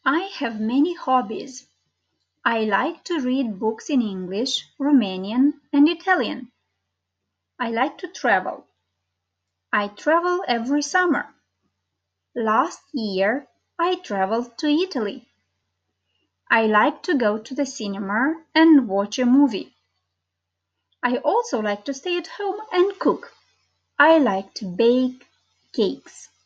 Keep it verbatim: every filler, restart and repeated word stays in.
I have many hobbies. I like to read books in English, Romanian, and Italian. I like to travel. I travel every summer. Last year, I traveled to Italy. I like to go to the cinema and watch a movie. I also like to stay at home and cook. I like to bake cakes.